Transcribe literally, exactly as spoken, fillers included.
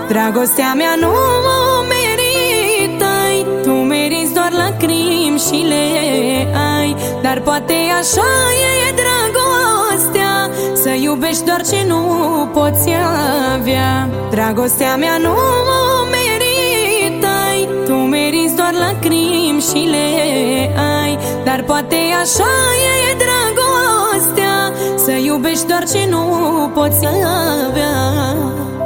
Dragostea mea nu o meritai, tu meriți doar lacrimi și le ai. Dar poate așa e dragostea, să iubești doar ce nu poți avea. Dragostea mea nu o meritai, tu meriți doar lacrimi și le ai. Dar poate așa e dragostea, să iubești doar ce nu poți avea.